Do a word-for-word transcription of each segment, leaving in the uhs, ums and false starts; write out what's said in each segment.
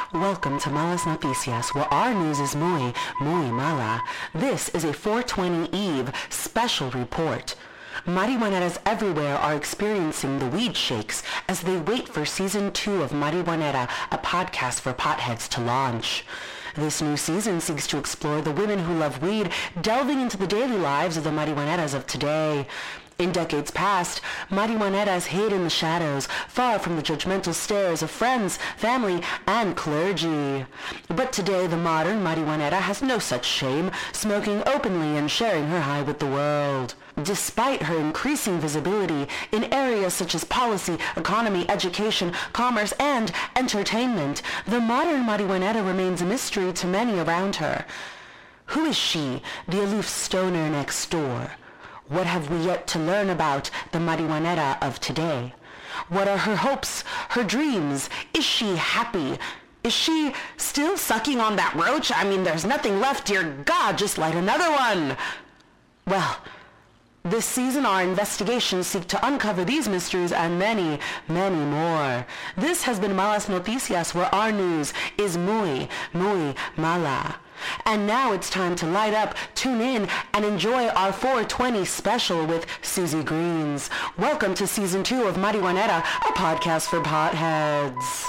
Welcome to Malas Noticias, where our news is muy, muy mala. This is a four twenty Eve special report. Marihuaneras everywhere are experiencing the weed shakes as they wait for season two of Marihuanera, a podcast for potheads, to launch. This new season seeks to explore the women who love weed, delving into the daily lives of the marihuaneras of today. In decades past, marihuaneras hid in the shadows, far from the judgmental stares of friends, family, and clergy. But today, the modern marihuanera has no such shame, smoking openly and sharing her high with the world. Despite her increasing visibility in areas such as policy, economy, education, commerce, and entertainment, the modern marihuanera remains a mystery to many around her. Who is she, the aloof stoner next door? What have we yet to learn about the marihuanera of today? What are her hopes, her dreams? Is she happy? Is she still sucking on that roach? I mean, there's nothing left, dear God, just light another one. Well, this season our investigations seek to uncover these mysteries and many, many more. This has been Malas Noticias, where our news is muy, muy mala. And now it's time to light up, tune in, and enjoy our four twenty special with Susie Greens. Welcome to season two of Marihuanera, a podcast for potheads.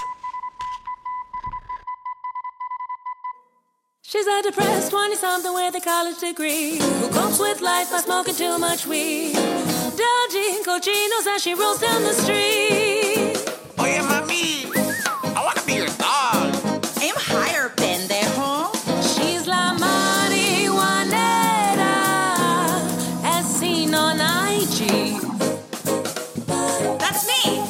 She's a depressed twenty-something with a college degree who copes with life by smoking too much weed. Dodging cochinos as she rolls down the street. Oye, mami, I want to be your dog. Aim higher, pendejo. She's la marihuanera, as seen on I G. That's me.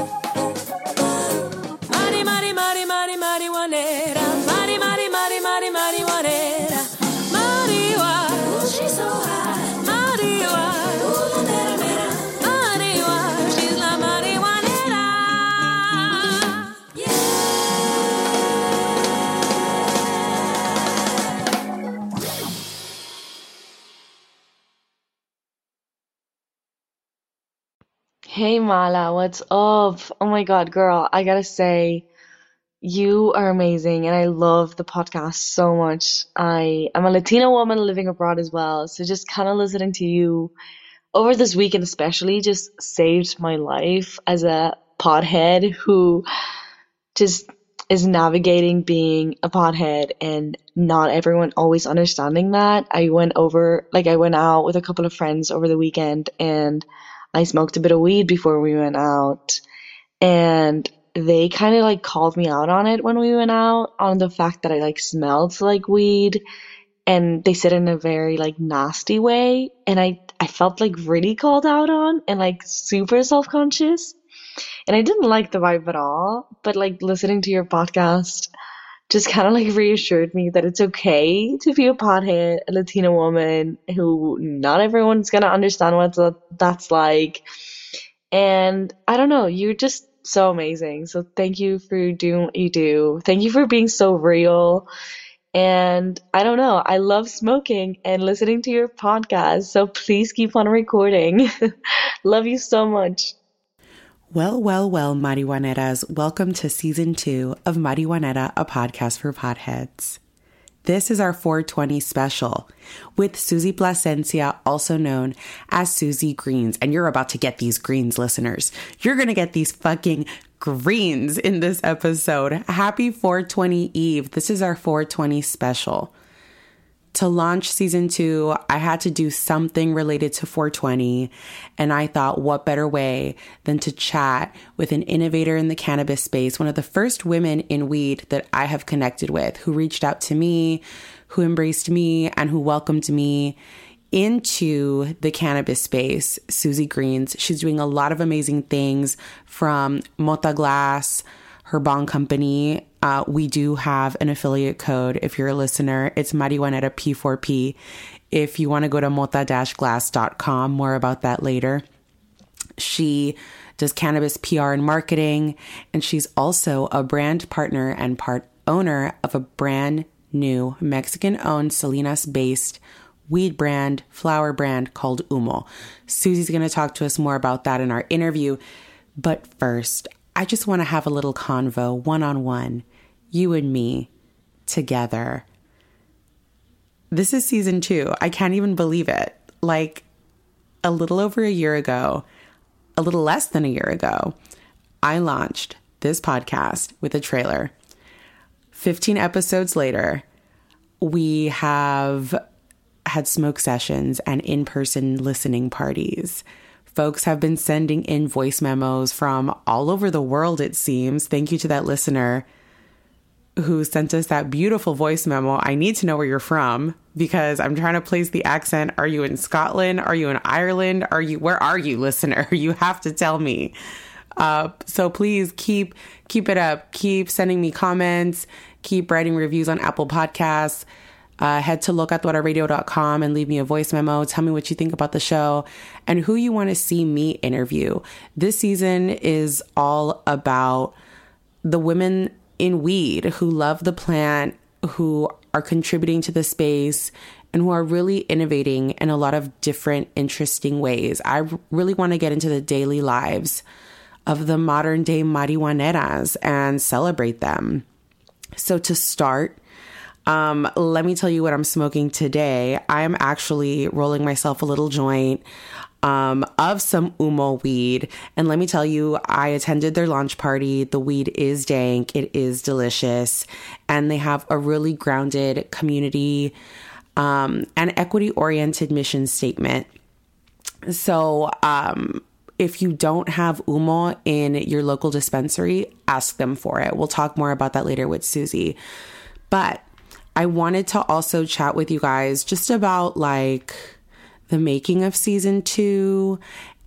Mari, mari, mari, mari, marihuanera. Mari, mari, mari, mari, marihuanera. Marihuana. Ooh, she's so high. Marihuana. Ooh, la mera, mera. Marihuana. She's la marihuanera. Yeah. Hey Mala, what's up? Oh my God, girl, I gotta say, you are amazing and I love the podcast so much. I am a Latina woman living abroad as well, so just kind of listening to you over this weekend especially just saved my life as a pothead who just is navigating being a pothead and not everyone always understanding that. I went over, like I went out with a couple of friends over the weekend and I smoked a bit of weed before we went out, and they kind of like called me out on it when we went out, on the fact that I like smelled like weed, and they said it in a very like nasty way, and I I felt like really called out on and like super self-conscious, and I didn't like the vibe at all. But like listening to your podcast just kind of like reassured me that it's okay to be a pothead, a Latina woman who not everyone's gonna understand what that's like. And I don't know, you're just so amazing. So thank you for doing what you do. Thank you for being so real. And I don't know, I love smoking and listening to your podcast. So please keep on recording. Love you so much. Well, well, well, marihuaneras, welcome to season two of Marihuanera, a podcast for potheads. This is our four twenty special with Susie Plasencia, also known as Susie Greens. And you're about to get these greens, listeners. You're going to get these fucking greens in this episode. Happy four twenty Eve. This is our four twenty special. To launch season two, I had to do something related to four twenty, and I thought, what better way than to chat with an innovator in the cannabis space, one of the first women in weed that I have connected with, who reached out to me, who embraced me, and who welcomed me into the cannabis space, Susie Greens. She's doing a lot of amazing things, from Mota Glass, her bong company. Uh, we do have an affiliate code. If you're a listener, it's Marihuanera P four P. If you want to go to mota dash glass dot com, more about that later. She does cannabis P R and marketing, and she's also a brand partner and part owner of a brand new Mexican-owned Salinas-based weed brand, flower brand called Humo. Susie's going to talk to us more about that in our interview. But first, I just want to have a little convo one-on-one. you and me together. This is season two. I can't even believe it. Like a little over a year ago, a little less than a year ago, I launched this podcast with a trailer. fifteen episodes later, we have had smoke sessions and in-person listening parties. Folks have been sending in voice memos from all over the world, it seems. Thank you to that listener who sent us that beautiful voice memo. I need to know where you're from because I'm trying to place the accent. Are you in Scotland? Are you in Ireland? Are you, where are you, listener? You have to tell me. Uh, so please keep, keep it up. Keep sending me comments. Keep writing reviews on Apple Podcasts. Uh, head to look at what radio dot com and leave me a voice memo. Tell me what you think about the show and who you want to see me interview. This season is all about the women in weed who love the plant, who are contributing to the space, and who are really innovating in a lot of different, interesting ways. I really want to get into the daily lives of the modern day marihuaneras and celebrate them. So to start, um, let me tell you what I'm smoking today. I'm actually rolling myself a little joint um, of some Humo weed. And let me tell you, I attended their launch party. The weed is dank. It is delicious. And they have a really grounded community um, and equity-oriented mission statement. So um, if you don't have Humo in your local dispensary, ask them for it. We'll talk more about that later with Susie. But I wanted to also chat with you guys just about like the making of season two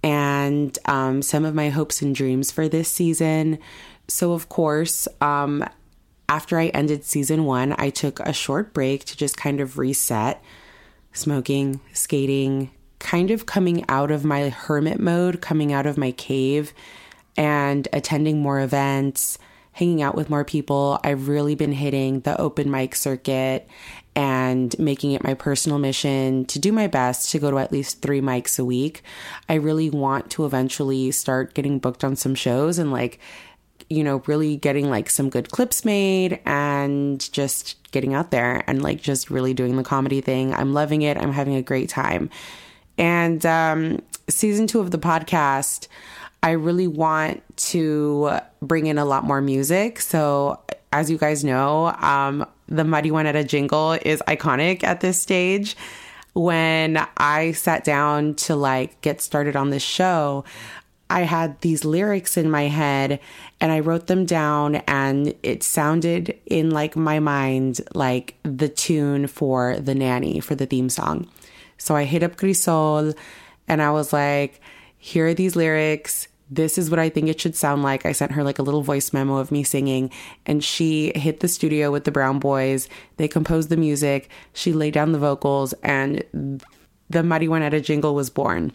and um, some of my hopes and dreams for this season. So of course, um, after I ended season one, I took a short break to just kind of reset, smoking, skating, kind of coming out of my hermit mode, coming out of my cave and attending more events, hanging out with more people. I've really been hitting the open mic circuit and making it my personal mission to do my best to go to at least three mics a week. I really want to eventually start getting booked on some shows and like, you know, really getting like some good clips made and just getting out there and like just really doing the comedy thing. I'm loving it. I'm having a great time. And um, season two of the podcast, I really want to bring in a lot more music. So as you guys know, um, the Marihuanera jingle is iconic at this stage. When I sat down to like get started on this show, I had these lyrics in my head and I wrote them down and it sounded in like my mind like the tune for The Nanny, for the theme song. So I hit up Crisol and I was like, here are these lyrics. This is what I think it should sound like. I sent her like a little voice memo of me singing and she hit the studio with the Brown Boys. They composed the music. She laid down the vocals and the Marihuanera jingle was born.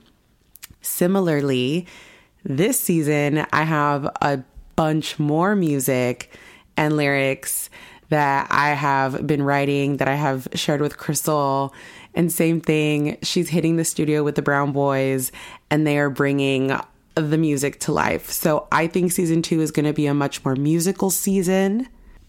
Similarly, this season, I have a bunch more music and lyrics that I have been writing, that I have shared with Crisol. And same thing, she's hitting the studio with the Brown Boys and they are bringing the music to life. So I think season two is going to be a much more musical season.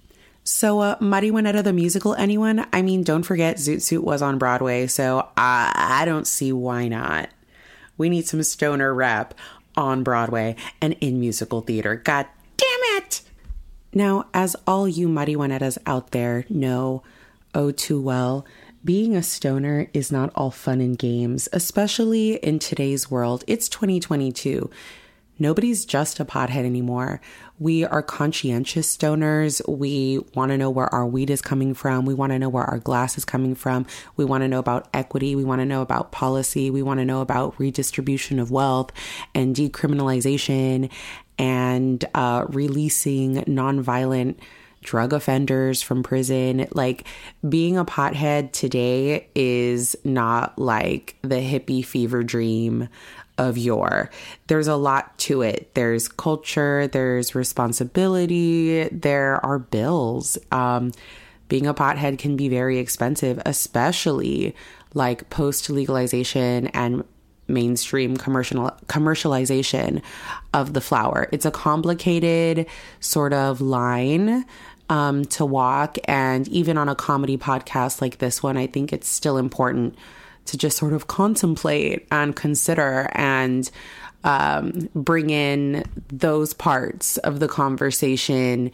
So uh, Marihuanera the musical, anyone? I mean, don't forget Zoot Suit was on Broadway, so I, I don't see why not. We need some stoner rap on Broadway and in musical theater. God damn it! Now, as all you marihuaneras out there know oh too well, being a stoner is not all fun and games, especially in today's world. It's twenty twenty-two. Nobody's just a pothead anymore. We are conscientious stoners. We want to know where our weed is coming from. We want to know where our glass is coming from. We want to know about equity. We want to know about policy. We want to know about redistribution of wealth and decriminalization and uh, releasing nonviolent drug offenders from prison. Like, being a pothead today is not like the hippie fever dream of yore. There's a lot to it. There's culture, there's responsibility, there are bills. Um, being a pothead can be very expensive, especially like post legalization and mainstream commercial commercialization of the flower. It's a complicated sort of line um, to walk. And even on a comedy podcast like this one, I think it's still important to just sort of contemplate and consider and um, bring in those parts of the conversation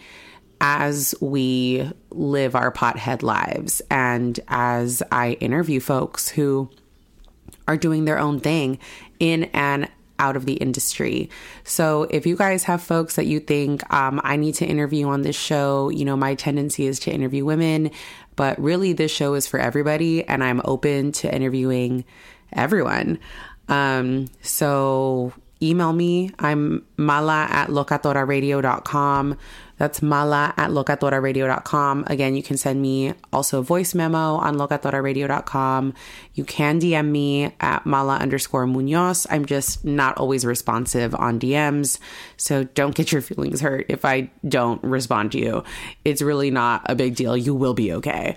as we live our pothead lives and as I interview folks who are doing their own thing in and out of the industry. So if you guys have folks that you think um, I need to interview on this show, you know, my tendency is to interview women, but really this show is for everybody and I'm open to interviewing everyone. Um, so email me. I'm mala at locatora radio dot com. That's mala at locatora radio dot com. Again, you can send me also a voice memo on locatora radio dot com. You can D M me at mala underscore munoz. I'm just not always responsive on D Ms, so don't get your feelings hurt if I don't respond to you. It's really not a big deal. You will be okay.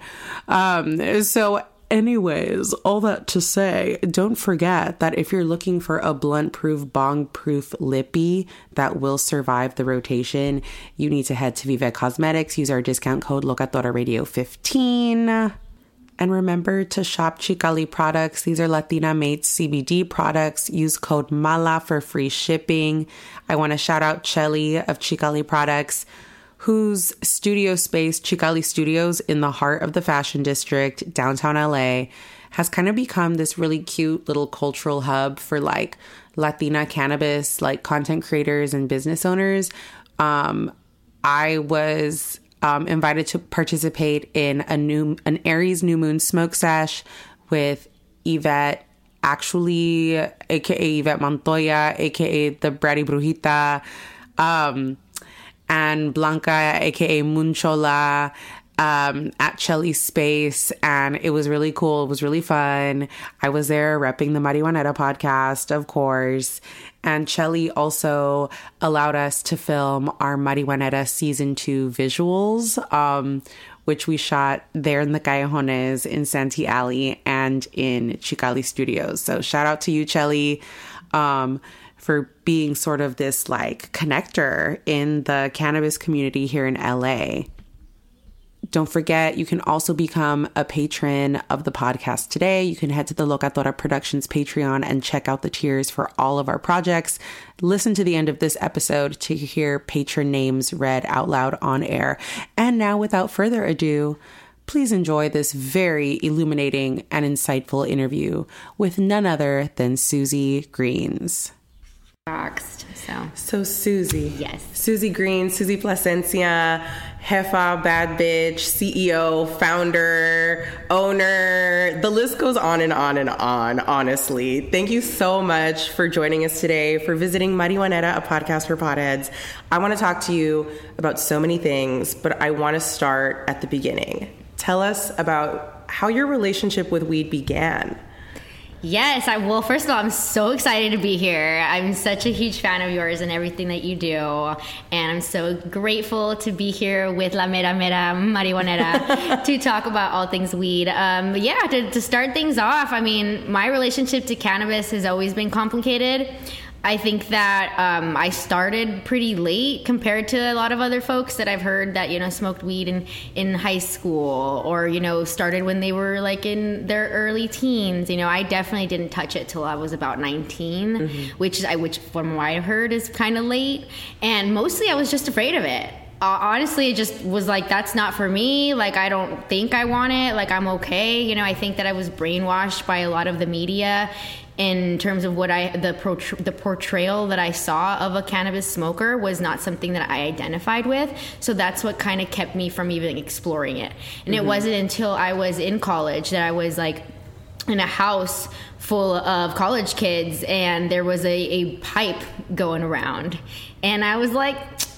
Um, so Anyways, all that to say, don't forget that if you're looking for a blunt-proof, bong-proof lippy that will survive the rotation, you need to head to Vive Cosmetics. Use our discount code Locatora Radio fifteen. And remember to shop Chicali products. These are Latina-made C B D products. Use code MALA for free shipping. I want to shout out Chelly of Chicali Products, whose studio space, Chicali Studios, in the heart of the fashion district, downtown L A, has kind of become this really cute little cultural hub for like Latina cannabis, like content creators and business owners. Um, I was um, invited to participate in a new, an Aries New Moon smoke sesh with Yvette, actually, aka Yvette Montoya, aka the Bratty Brujita, um, and Blanca, aka Munchola, um, at Chelly's space. And it was really cool. It was really fun. I was there repping the Marihuanera podcast, of course. And Chelly also allowed us to film our Marihuanera season two visuals, um, which we shot there in the Callejones in Santee Alley and in Chicali Studios. So shout out to you, Chelly. Um, for being sort of this like connector in the cannabis community here in L A. Don't forget, you can also become a patron of the podcast today. You can head to the Locatora Productions Patreon and check out the tiers for all of our projects. Listen to the end of this episode to hear patron names read out loud on air. And now, without further ado, please enjoy this very illuminating and insightful interview with none other than Susie Greens. So, so Susie. Yes. Susie Green, Susie Plasencia, Jefa, bad bitch, C E O, founder, owner. The list goes on and on and on, honestly. Thank you so much for joining us today, for visiting Marihuanera, a podcast for potheads. I want to talk to you about so many things, but I want to start at the beginning. Tell us about how your relationship with weed began. Yes, I well, first of all, I'm so excited to be here. I'm such a huge fan of yours and everything that you do. And I'm so grateful to be here with La Mera Mera Marihuanera to talk about all things weed. Um, but yeah, to, to start things off, I mean, my relationship to cannabis has always been complicated. I think that um, I started pretty late compared to a lot of other folks that I've heard that, you know, smoked weed in, in high school or, you know, started when they were like in their early teens. You know, I definitely didn't touch it till I was about nineteen, mm-hmm. which I, which from what I heard is kind of late. And mostly I was just afraid of it. Uh, honestly, it just was like, that's not for me. Like, I don't think I want it. Like, I'm okay. You know, I think that I was brainwashed by a lot of the media in terms of what I, the pro, the portrayal that I saw of a cannabis smoker was not something that I identified with. So that's what kind of kept me from even exploring it. And mm-hmm. it wasn't until I was in college that I was like in a house full of college kids and there was a, a pipe going around. And I was like,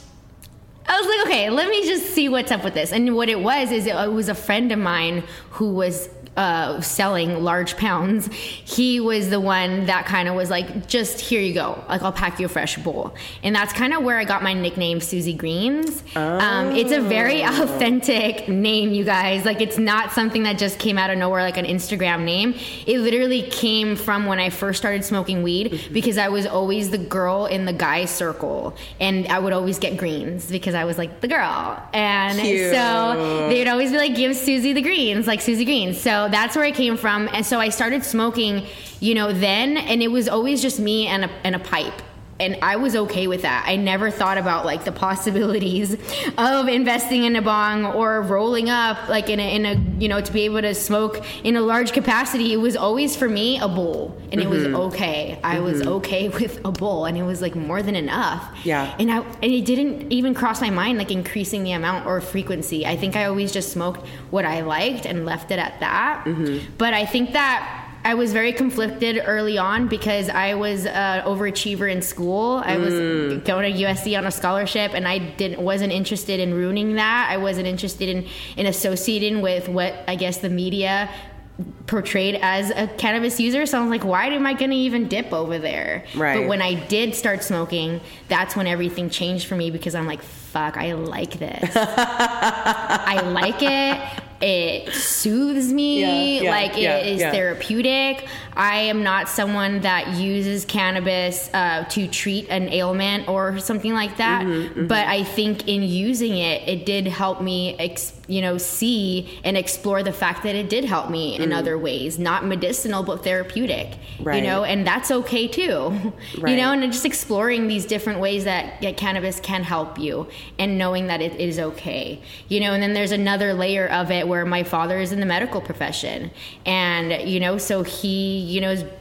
I was like, okay, let me just see what's up with this. And what it was is it, it was a friend of mine who was uh, selling large pounds, he was the one that kind of was like, just here you go. Like, I'll pack you a fresh bowl. And that's kind of where I got my nickname, Susie Greens. Oh. Um, it's a very authentic name, you guys. Like, it's not something that just came out of nowhere, like an Instagram name. It literally came from when I first started smoking weed, mm-hmm. because I was always the girl in the guy circle. And I would always get greens because I was like the girl. And Cute. So they would always be like, give Susie the greens, like Susie Greens. So that's where I came from. And so I started smoking, you know, then, and it was always just me and a, and a pipe. And I was okay with that. I never thought about like the possibilities of investing in a bong or rolling up like in a, in a, you know, to be able to smoke in a large capacity. It was always for me a bowl, and mm-hmm. it was okay. I mm-hmm. was okay with a bowl, and it was like more than enough. Yeah. And I, and it didn't even cross my mind like increasing the amount or frequency. I think I always just smoked what I liked and left it at that. Mm-hmm. But I think that I was very conflicted early on because I was an overachiever in school. I was mm. going to U S C on a scholarship, and I didn't wasn't interested in ruining that. I wasn't interested in, in associating with what I guess the media portrayed as a cannabis user. So I was like, why am I going to even dip over there? Right. But when I did start smoking, that's when everything changed for me, because I'm like, fuck, I like this. I like it. It soothes me. Yeah, yeah, like it yeah, is yeah. therapeutic. I am not someone that uses cannabis uh, to treat an ailment or something like that. Mm-hmm, mm-hmm. But I think in using it, it did help me, ex- you know, see and explore the fact that it did help me in mm. other ways, not medicinal, but therapeutic, right. you know, and that's okay too, right. you know, and just exploring these different ways that, that cannabis can help you, and knowing that it is okay, you know. And then there's another layer of it where my father is in the medical profession, and, you know, so he, you know, is,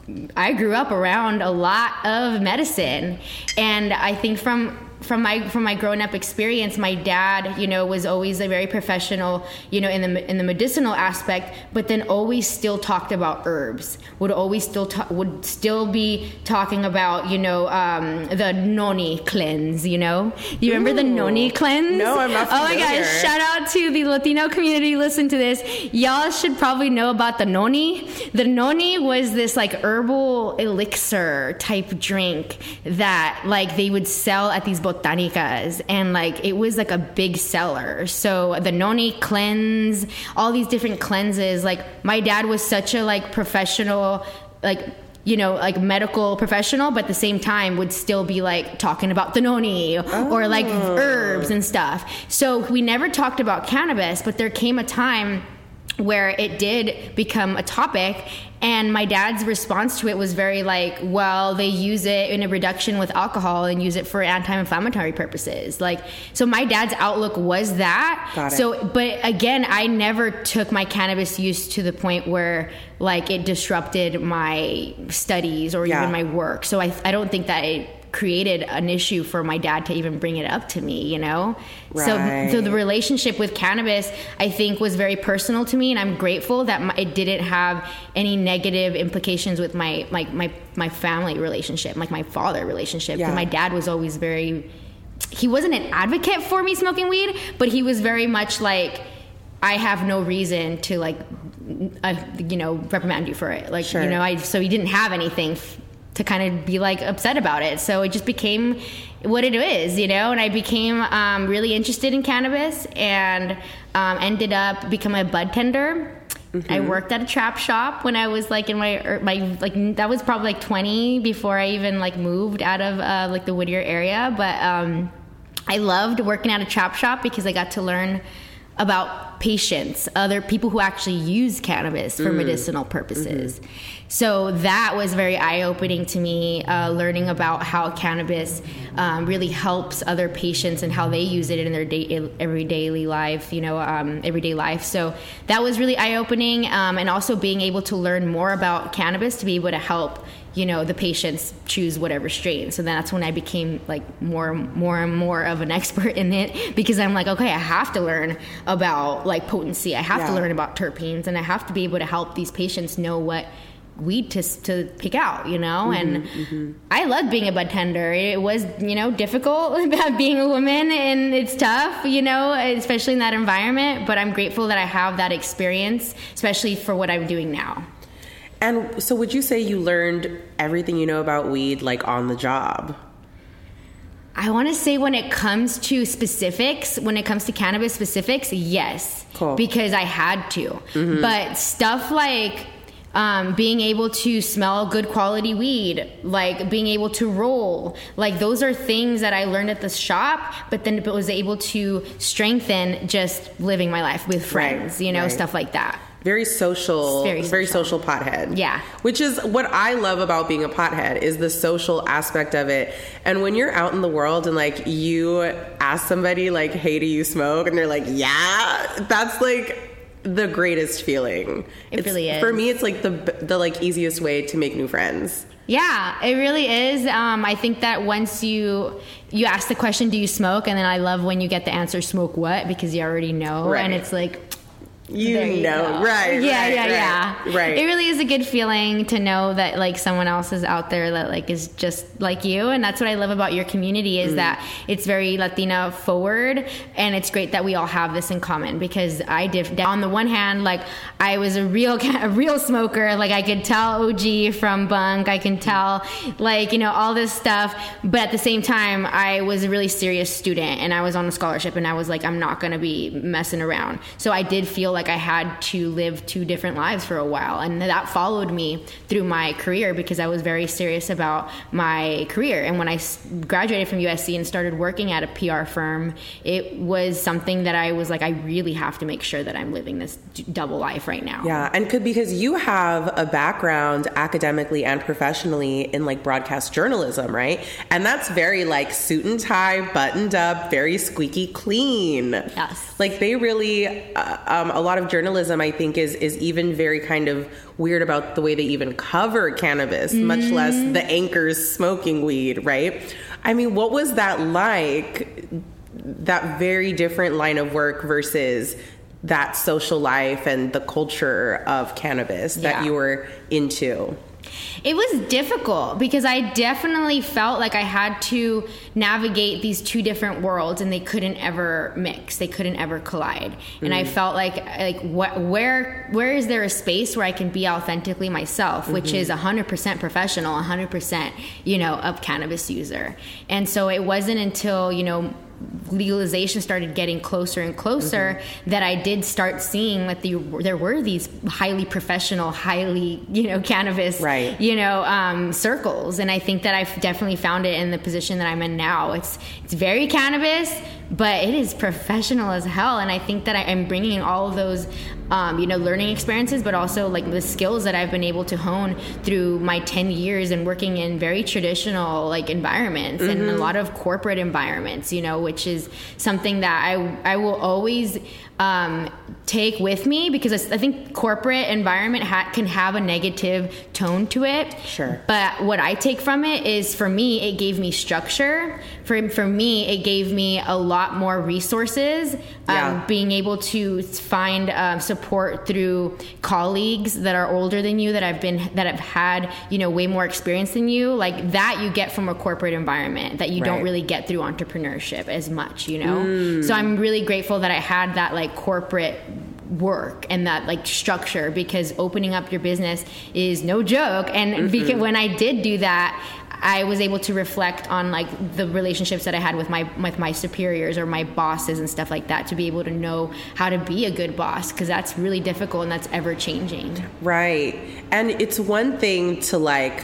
I grew up around a lot of medicine, and I think from From my from my growing up experience, my dad, you know, was always a very professional, you know, in the in the medicinal aspect, but then always still talked about herbs. Would always still ta- would still be talking about, you know, um, the noni cleanse. You know, you remember Ooh. the noni cleanse? No, I'm not familiar. Oh my gosh! Shout out to the Latino community. Listen to this. Y'all should probably know about the noni. The noni was this like herbal elixir type drink that like they would sell at these botanicas, and like it was like a big seller. So the noni cleanse, all these different cleanses, like my dad was such a like professional, like, you know, like medical professional, but at the same time would still be like talking about the noni oh. or like herbs and stuff. So we never talked about cannabis, but there came a time where it did become a topic, and my dad's response to it was very like, well, they use it in a reduction with alcohol and use it for anti-inflammatory purposes. Like, so my dad's outlook was that. Got it. So, but again, I never took my cannabis use to the point where like it disrupted my studies or yeah. even my work. So I, I don't think that it created an issue for my dad to even bring it up to me, you know? Right. So, so the relationship with cannabis, I think, was very personal to me, and I'm grateful that my, it didn't have any negative implications with my, my, my, my family relationship, like my father relationship. Yeah. Because my dad was always very, he wasn't an advocate for me smoking weed, but he was very much like, I have no reason to like, uh, you know, reprimand you for it. Like, sure. you know, I, so he didn't have anything f- to kind of be like upset about it. So it just became what it is, you know, and I became um, really interested in cannabis, and um, ended up becoming a bud tender. Mm-hmm. I worked at a trap shop when I was like in my, my like that was probably like twenty before I even like moved out of uh, like the Whittier area. But um, I loved working at a trap shop because I got to learn about patients, other people who actually use cannabis for mm. medicinal purposes. Mm-hmm. So that was very eye-opening to me, uh, learning about how cannabis um, really helps other patients and how they use it in their day, everyday life, you know, um, everyday life. So that was really eye-opening, um, and also being able to learn more about cannabis to be able to help, you know, the patients choose whatever strain. So that's when I became like more, more and more of an expert in it, because I'm like, okay, I have to learn about like potency. I have yeah. to learn about terpenes, and I have to be able to help these patients know what weed to to pick out, you know. Mm-hmm, and mm-hmm. I love being a bud tender. It was, you know, difficult about being a woman, and it's tough, you know, especially in that environment. But I'm grateful that I have that experience, especially for what I'm doing now. And so, would you say you learned everything you know about weed, like, on the job? I want to say when it comes to specifics, when it comes to cannabis specifics, yes. Cool. Because I had to. Mm-hmm. But stuff like um, being able to smell good quality weed, like being able to roll, like those are things that I learned at the shop, but then was able to strengthen just living my life with friends, right, you know, right. stuff like that. Very social, very social. very social pothead. Yeah. Which is what I love about being a pothead, is the social aspect of it. And when you're out in the world and like you ask somebody like, hey, do you smoke? And they're like, yeah, that's like the greatest feeling. It it's, really is. For me, it's like the, the like easiest way to make new friends. Yeah, it really is. Um, I think that once you you ask the question, do you smoke? And then I love when you get the answer, smoke what? Because you already know. Right. And it's like, You, you know, go. right? Yeah, right, yeah, right, yeah. Right. It really is a good feeling to know that like someone else is out there that like is just like you, and that's what I love about your community is mm. that it's very Latina forward, and it's great that we all have this in common. Because I did, on the one hand, like I was a real a real smoker, like I could tell O G from bunk, I can tell like you know all this stuff, but at the same time, I was a really serious student, and I was on a scholarship, and I was like, I'm not gonna be messing around. So I did feel like Like I had to live two different lives for a while, and that followed me through my career because I was very serious about my career. And when I graduated from U S C and started working at a P R firm, it was something that I was like, I really have to make sure that I'm living this double life right now. Yeah, and could because you have a background academically and professionally in like broadcast journalism, right? And that's very like suit and tie, buttoned up, very squeaky clean. Yes. Like they really, uh, um, a lot of journalism, I think, is is even very kind of weird about the way they even cover cannabis, mm-hmm. much less the anchors smoking weed, right? I mean, what was that like, that very different line of work versus that social life and the culture of cannabis that yeah. you were into? It was difficult because I definitely felt like I had to navigate these two different worlds, and they couldn't ever mix. They couldn't ever collide. Mm-hmm. And I felt like, like what, where, where is there a space where I can be authentically myself, mm-hmm. which is one hundred percent professional, one hundred percent, you know, a cannabis user. And so it wasn't until, you know, legalization started getting closer and closer mm-hmm. that I did start seeing that the, there were these highly professional, highly, you know, cannabis, right. you know, um, circles. And I think that I've definitely found it in the position that I'm in now. It's, it's very cannabis, but it is professional as hell. And I think that I am bringing all of those, um, you know, learning experiences, but also like the skills that I've been able to hone through my ten years and working in very traditional like environments mm-hmm. and a lot of corporate environments, you know, which is something that I, I will always um, take with me, because I think corporate environment ha- can have a negative tone to it. Sure. But what I take from it is, for me, it gave me structure. For, for me, it gave me a lot more resources, yeah. um, being able to find um, support through colleagues that are older than you, that I've been, that have had, you know, way more experience than you. Like that you get from a corporate environment that you right. don't really get through entrepreneurship as much, you know? Mm. So I'm really grateful that I had that like corporate work and that like structure, because opening up your business is no joke. And mm-hmm. because when I did do that, I was able to reflect on like the relationships that I had with my with my superiors or my bosses and stuff like that, to be able to know how to be a good boss, because that's really difficult and that's ever changing. Right. And it's one thing to like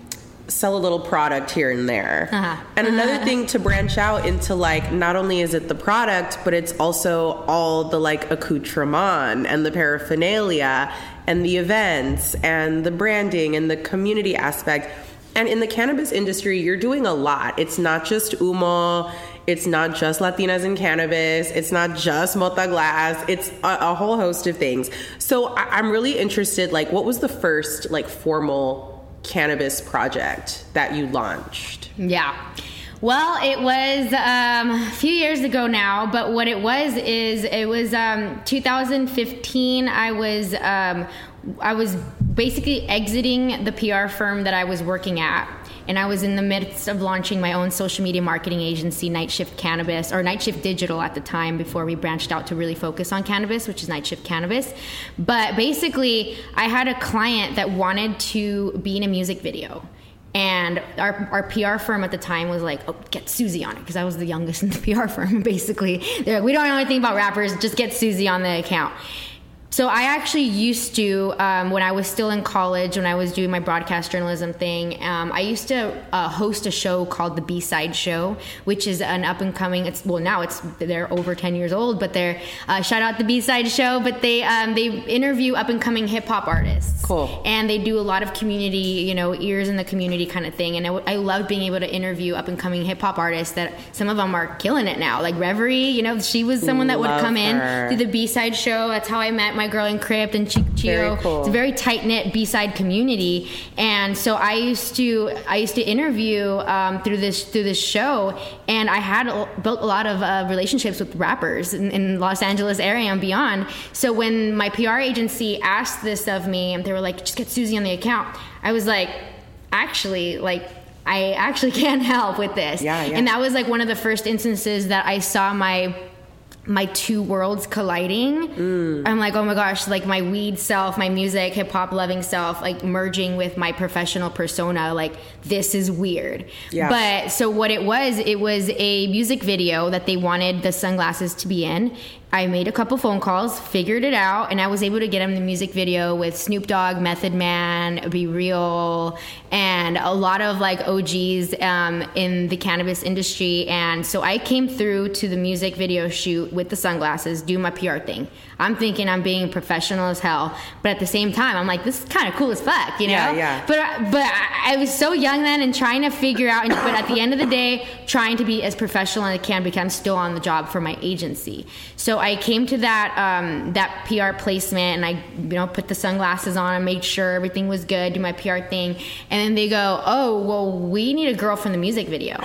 sell a little product here and there. Uh-huh. And another thing to branch out into, like, not only is it the product, but it's also all the like accoutrement and the paraphernalia and the events and the branding and the community aspect. And in the cannabis industry, you're doing a lot. It's not just humo. It's not just Latinas in cannabis. It's not just Mota Glass. It's a, a whole host of things. So I, I'm really interested, like, what was the first like formal cannabis project that you launched? Yeah. Well, it was um, a few years ago now, but what it was is it was um, two thousand fifteen. I was um, I was basically exiting the P R firm that I was working at. And I was in the midst of launching my own social media marketing agency, Night Shift Cannabis, or Night Shift Digital at the time, before we branched out to really focus on cannabis, which is Night Shift Cannabis. But basically, I had a client that wanted to be in a music video. And our our P R firm at the time was like, oh, get Susie on it, because I was the youngest in the P R firm, basically. They're like, we don't know anything about rappers, just get Susie on the account. So I actually used to, um, when I was still in college, when I was doing my broadcast journalism thing, um, I used to uh, host a show called The B-Side Show, which is an up-and-coming, it's well, now it's they're over ten years old, but they're, uh, shout out The B-Side Show, but they um, they interview up-and-coming hip-hop artists. Cool. And they do a lot of community, you know, ears in the community kind of thing. And I, I love being able to interview up-and-coming hip-hop artists that some of them are killing it now. Like Reverie, you know, she was someone that would Love come her. in to The B-Side Show. That's how I met my girl in Crypt and Chico Chio. Very cool. It's a very tight knit B-side community, and so I used to I used to interview um, through this through this show, and I had a, built a lot of uh, relationships with rappers in, in Los Angeles area and beyond. So when my P R agency asked this of me, and they were like, "Just get Susie on the account," I was like, "Actually, like." I actually can help with this. Yeah, yeah. And that was like one of the first instances that I saw my my two worlds colliding. Mm. I'm like, oh my gosh, like my weed self, my music, hip hop loving self, like merging with my professional persona. Like, this is weird. Yeah. But so what it was, it was a music video that they wanted the sunglasses to be in. I made a couple phone calls, figured it out, and I was able to get him the music video with Snoop Dogg, Method Man, Be Real, and a lot of like O Gs um, in the cannabis industry. And so I came through to the music video shoot with the sunglasses, do my P R thing. I'm thinking I'm being professional as hell, but at the same time, I'm like, this is kind of cool as fuck, you know? Yeah, yeah. But but I, I was so young then and trying to figure out, but at the end of the day, trying to be as professional as I can because I'm still on the job for my agency. So I came to that um, that P R placement, and I you know put the sunglasses on and made sure everything was good, do my P R thing, and then they go, oh, well, we need a girl from the music video.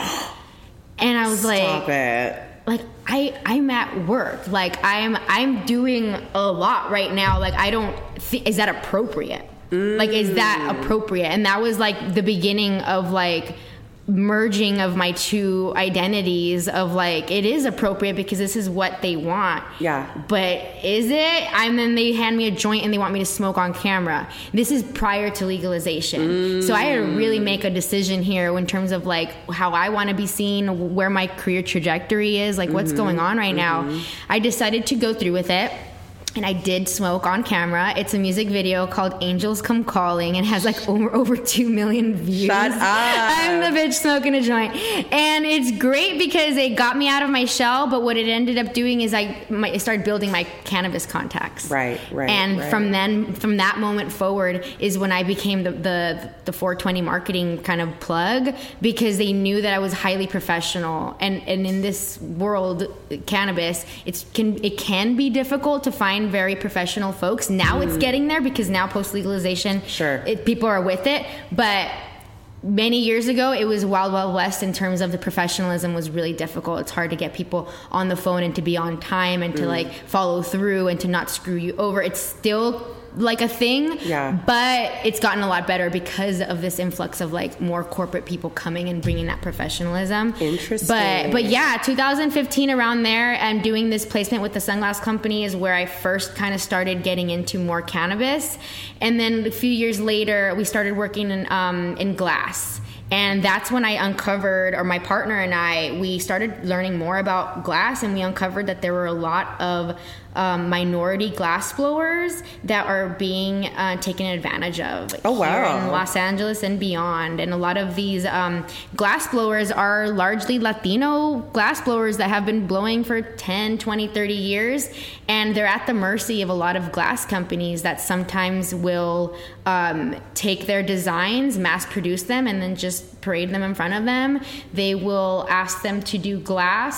And I was Stop like, it. like I I'm at work, like I'm I'm doing a lot right now, like I don't th- is that appropriate? Mm. Like, is that appropriate? And that was like the beginning of like merging of my two identities of like, it is appropriate because this is what they want. Yeah. But is it? And then they hand me a joint and they want me to smoke on camera. This is prior to legalization. Mm. So I had to really make a decision here in terms of like how I want to be seen, where my career trajectory is, like what's mm-hmm. going on right mm-hmm. now. I decided to go through with it. And I did smoke on camera. It's a music video called Angels Come Calling, and has like over, over two million views. Shut up. I'm the bitch smoking a joint. And it's great because it got me out of my shell, but what it ended up doing is I, my, I started building my cannabis contacts. Right, right. And right. from then, from that moment forward is when I became the, the, the four twenty marketing kind of plug, because they knew that I was highly professional. And, and in this world, cannabis, it's can it can be difficult to find very professional folks. Now mm. it's getting there because now post legalization, sure, it, people are with it. But many years ago, it was wild, wild west in terms of the professionalism was really difficult. It's hard to get people on the phone and to be on time and to mm. like follow through and to not screw you over. It's still like a thing, yeah, but it's gotten a lot better because of this influx of like more corporate people coming and bringing that professionalism. Interesting. But but yeah, two thousand fifteen, around there, and doing this placement with the Sunglass Company is where I first kind of started getting into more cannabis. And then a few years later, we started working in um, in glass. And that's when I uncovered, or my partner and I, we started learning more about glass, and we uncovered that there were a lot of um, minority glass blowers that are being uh, taken advantage of oh, wow. here in Los Angeles and beyond. And a lot of these um, glass blowers are largely Latino glass blowers that have been blowing for ten, twenty, thirty years. And they're at the mercy of a lot of glass companies that sometimes will um, take their designs, mass produce them, and then just parade them in front of them. They will ask them to do glass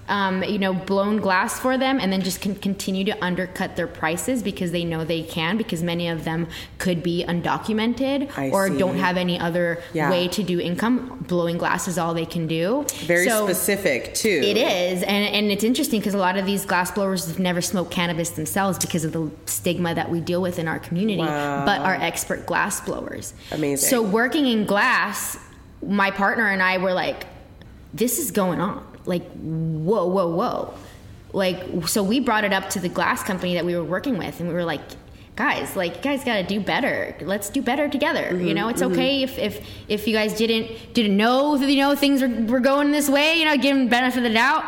um, you know, blown glass for them, and then just can continue to undercut their prices because they know they can, because many of them could be undocumented I or see. don't have any other Yeah. way to do income. Blowing glass is all they can do. Very So specific too. It is, and and it's interesting because a lot of these glass blowers have never smoked cannabis themselves because of the stigma that we deal with in our community, Wow. but are expert glass blowers. Amazing. So working in glass, my partner and I were like, this is going on. Like, whoa, whoa, whoa. Like, so we brought it up to the glass company that we were working with, and we were like, guys, like, you guys got to do better. Let's do better together. Mm-hmm, you know, it's mm-hmm. okay if, if if you guys didn't didn't know that, you know, things were, were going this way, you know, give them the benefit of the doubt.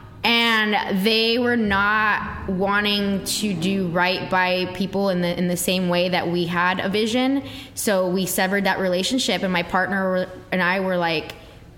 And they were not wanting to do right by people in the in the same way that we had a vision. So we severed that relationship, and my partner and I were like,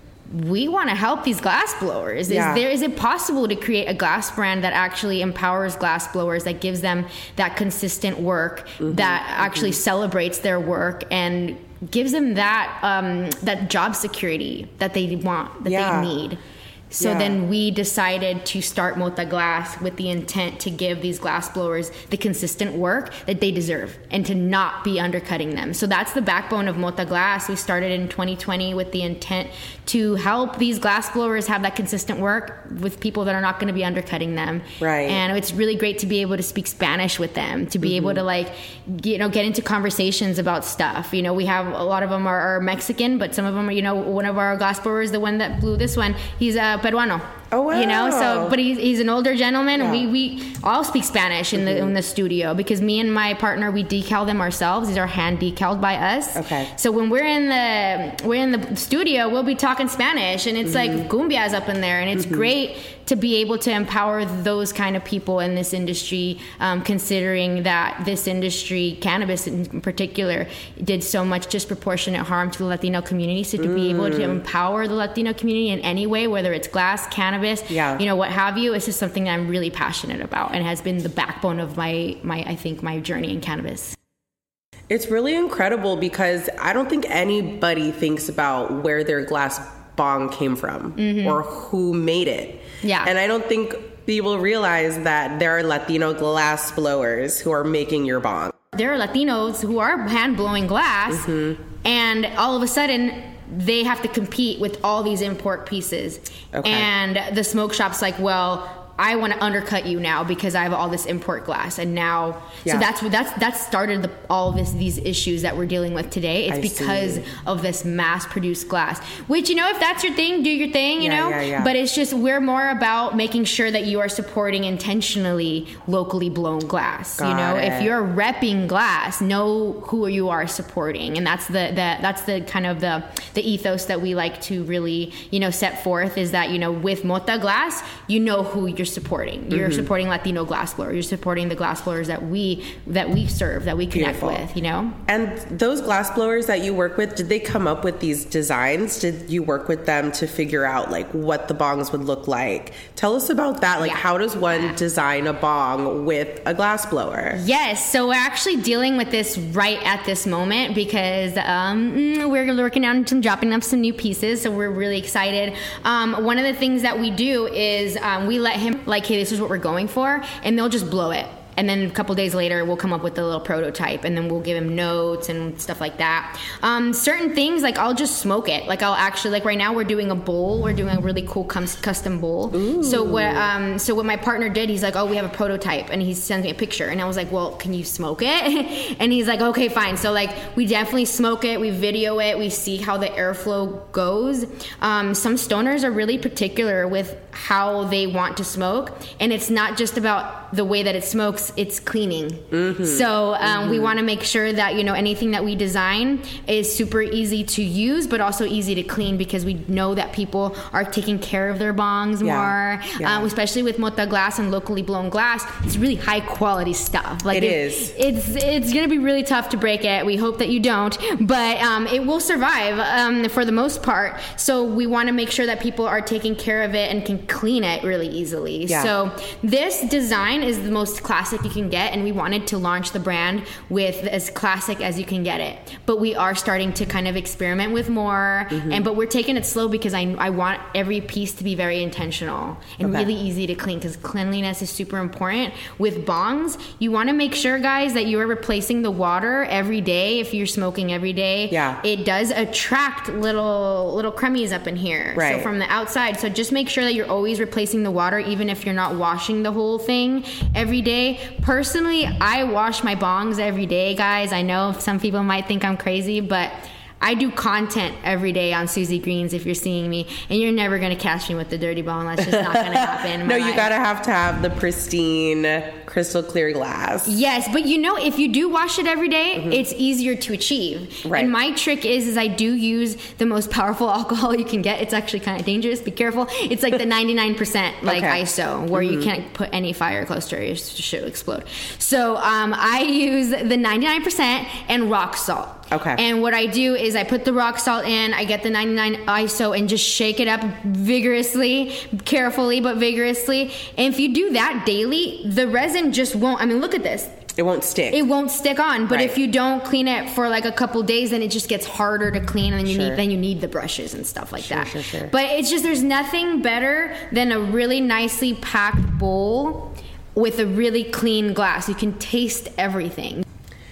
we want to help these glass blowers. Is Yeah. there is it possible to create a glass brand that actually empowers glass blowers, that gives them that consistent work, Mm-hmm, that actually mm-hmm. celebrates their work and gives them that um, that job security that they want, that Yeah. they need? So Yeah. then we decided to start Mota Glass with the intent to give these glass blowers the consistent work that they deserve and to not be undercutting them. So that's the backbone of Mota Glass. We started in twenty twenty with the intent to help these glass blowers have that consistent work with people that are not going to be undercutting them. Right. And it's really great to be able to speak Spanish with them, to be mm-hmm. able to, like, you know, get into conversations about stuff. You know, we have a lot of them are, are Mexican, but some of them are, you know, one of our glass blowers, the one that blew this one, he's a Peruano. Oh, wow. You know, so, but he's, he's an older gentleman, Yeah. and we, we all speak Spanish in the mm-hmm. in the studio, because me and my partner, we decal them ourselves. These are hand decaled by us. Okay. So when we're in the we're in the studio, we'll be talking Spanish, and it's Mm-hmm. like cumbias up in there, and it's Mm-hmm. great to be able to empower those kind of people in this industry, um, considering that this industry, cannabis in particular, did so much disproportionate harm to the Latino community. So to mm. be able to empower the Latino community in any way, whether it's glass, cannabis, yeah. you know, what have you, it's just something that I'm really passionate about, and has been the backbone of my, my I think, my journey in cannabis. It's really incredible because I don't think anybody thinks about where their glass bong came from mm-hmm. or who made it. Yeah. And I don't think people realize that there are Latino glass blowers who are making your bong. There are Latinos who are hand blowing glass, mm-hmm. and all of a sudden they have to compete with all these import pieces. Okay. And the smoke shop's like, well, I want to undercut you now because I have all this import glass, and now yeah. so that's what that's that started the, all this these issues that we're dealing with today. It's I because see. of this mass-produced glass. Which, you know, if that's your thing, do your thing, you yeah, know. Yeah, yeah. But it's just we're more about making sure that you are supporting intentionally locally blown glass. Got you know, it. if you're repping glass, know who you are supporting, and that's the, the that's the kind of the the ethos that we like to really, you know, set forth, is that, you know, with Mota Glass, you know who you're supporting. You're mm-hmm. supporting Latino glassblowers. You're supporting the glassblowers that we that we serve, that we connect Beautiful. with, you know? And those glassblowers that you work with, did they come up with these designs? Did you work with them to figure out, like, what the bongs would look like? Tell us about that. Like, yeah. how does one yeah. design a bong with a glassblower? Yes. So we're actually dealing with this right at this moment, because um, we're working on some, dropping up some new pieces. So we're really excited. Um, one of the things that we do is um, we let him, like, hey, this is what we're going for, and they'll just blow it. And then a couple days later, we'll come up with a little prototype, and then we'll give him notes and stuff like that. Um, certain things, like, I'll just smoke it. Like, I'll actually, like, right now we're doing a bowl. We're doing a really cool com- custom bowl. Ooh. So what um, so what my partner did, he's like, oh, we have a prototype. And he sends me a picture. And I was like, well, can you smoke it? And he's like, okay, fine. So, like, we definitely smoke it. We video it. We see how the airflow goes. Um, some stoners are really particular with how they want to smoke. And it's not just about the way that it smokes, it's cleaning. Mm-hmm. So um, mm-hmm. we want to make sure that, you know, anything that we design is super easy to use, but also easy to clean, because we know that people are taking care of their bongs yeah. more, yeah. Um, especially with Mota Glass and locally blown glass. It's really high quality stuff. Like it, it is. It's it's going to be really tough to break it. We hope that you don't, but um, it will survive um, for the most part. So we want to make sure that people are taking care of it and can clean it really easily. Yeah. So this design is the most classic you can get, and we wanted to launch the brand with as classic as you can get it. But we are starting to kind of experiment with more, mm-hmm. and but we're taking it slow because I, I want every piece to be very intentional and okay. really easy to clean, because cleanliness is super important. With bongs, you want to make sure, guys, that you are replacing the water every day. If you're smoking every day, yeah. it does attract little little crummies up in here. Right. So from the outside, so just make sure that you're always replacing the water, even if you're not washing the whole thing every day. Personally, I wash my bongs every day, guys. I know some people might think I'm crazy, but I do content every day on Susie Greens if you're seeing me, and you're never going to catch me with the dirty bong. That's just not going to happen in No, my you life. got to have to have the pristine, crystal clear glass. Yes, but you know, if you do wash it every day, mm-hmm. it's easier to achieve. Right. And my trick is, is I do use the most powerful alcohol you can get. It's actually kind of dangerous. Be careful. It's like the ninety-nine percent like okay. I S O, where mm-hmm. you can't put any fire close to it. Your shit will explode. So um, I use the ninety-nine percent and rock salt. Okay. And what I do is I put the rock salt in, I get the ninety-nine I S O and just shake it up vigorously, carefully, but vigorously. And if you do that daily, the resin just won't, I mean, look at this. It won't stick. It won't stick on. But right. if you don't clean it for like a couple days, then it just gets harder to clean, and then you sure. need then you need the brushes and stuff like sure, that. Sure, sure. But it's just, there's nothing better than a really nicely packed bowl with a really clean glass. You can taste everything.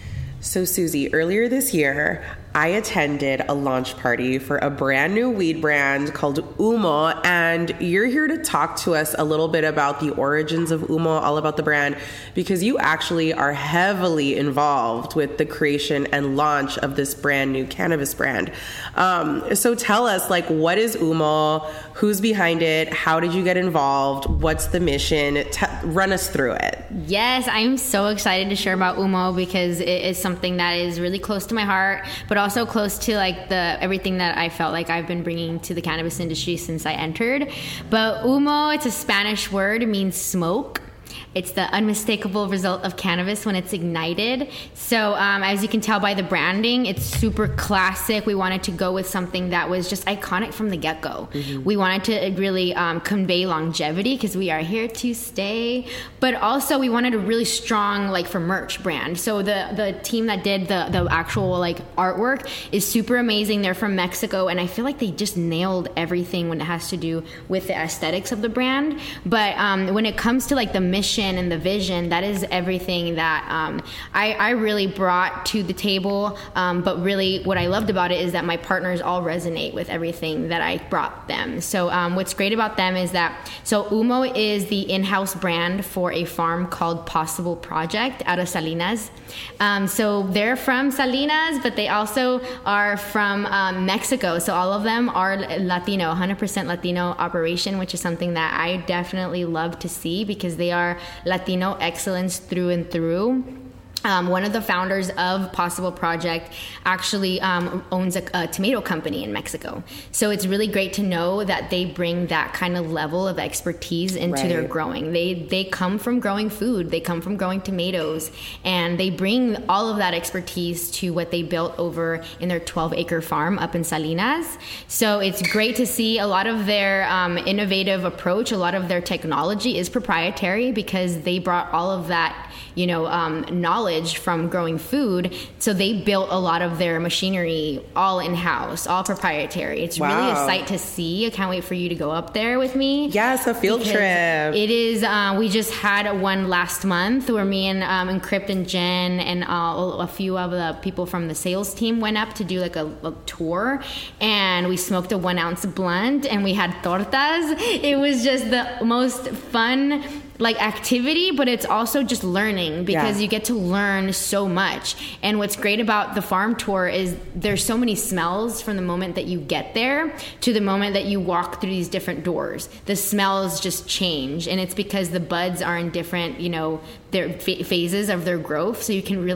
So, Susie, earlier this year, I attended a launch party for a brand new weed brand called Humo, and you're here to talk to us a little bit about the origins of Humo, all about the brand, because you actually are heavily involved with the creation and launch of this brand new cannabis brand. Um, so tell us, like, what is Humo? Who's behind it? How did you get involved? What's the mission? T- run us through it. Yes, I'm so excited to share about Humo because it is something that is really close to my heart, but also close to like the everything that I felt like I've been bringing to the cannabis industry since I entered. But Humo, it's a Spanish word, it means smoke. It's the unmistakable result of cannabis when it's ignited. So um, as you can tell by the branding, it's super classic. We wanted to go with something that was just iconic from the get-go. Mm-hmm. We wanted to really um, convey longevity because we are here to stay. But also we wanted a really strong, like for merch brand. So the, the team that did the, the actual like artwork is super amazing. They're from Mexico, and I feel like they just nailed everything when it has to do with the aesthetics of the brand. But um, when it comes to like the mission and the vision, that is everything that um, I, I really brought to the table. Um, but really what I loved about it is that my partners all resonate with everything that I brought them. So um, what's great about them is that, so Humo is the in-house brand for a farm called Possible Project out of Salinas. Um, so they're from Salinas, but they also are from um, Mexico. So all of them are Latino, one hundred percent Latino operation, which is something that I definitely love to see because they are Latino excellence through and through. Um, one of the founders of Possible Project actually um, owns a, a tomato company in Mexico. So it's really great to know that they bring that kind of level of expertise into right. their growing. They they come from growing food. They come from growing tomatoes. And they bring all of that expertise to what they built over in their twelve-acre farm up in Salinas. So it's great to see a lot of their um, innovative approach. A lot of their technology is proprietary because they brought all of that, you know, um, knowledge from growing food. So they built a lot of their machinery all in-house, all proprietary. It's wow. really a sight to see. I can't wait for you to go up there with me. Yes, a field trip. It is. Uh, we just had one last month where me and um, Encrypt and Jen and uh, a few of the people from the sales team went up to do like a, a tour, and we smoked a one ounce blunt and we had tortas. It was just the most fun like activity, but it's also just learning because yeah. you get to learn so much. And what's great about the farm tour is there's so many smells from the moment that you get there to the moment that you walk through these different doors. The smells just change, and it's because the buds are in different, you know, their ph- phases of their growth, so you can really